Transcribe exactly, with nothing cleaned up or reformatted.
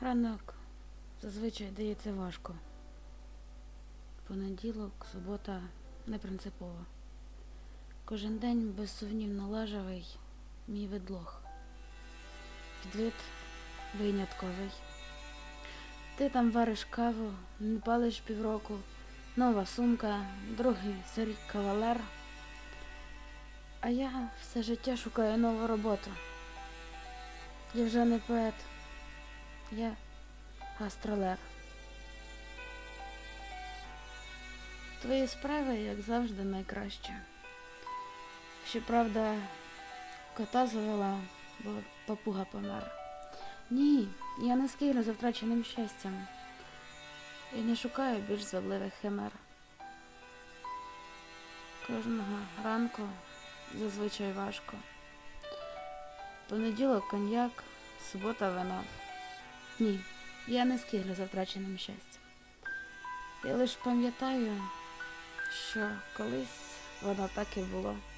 Ранок зазвичай дається важко. Понеділок, субота не принципово. Кожен день безсумнівно лажавий мій ведлог. Підвид винятковий. Ти там вариш каву, не палиш півроку, нова сумка, другий сирий кавалер. А я все життя шукаю нову роботу. Я вже не поет, я гастролер. Твої справи, як завжди, найкраще. Щоправда, кота завела, бо папуга помер. Ні, я не скину за втраченим щастям. І не шукаю більш звабливих химер. Кожного ранку зазвичай важко. Понеділок коньяк, субота вино. Ні, я не скиглю за втраченим щастям. Я лиш пам'ятаю, що колись воно так і було.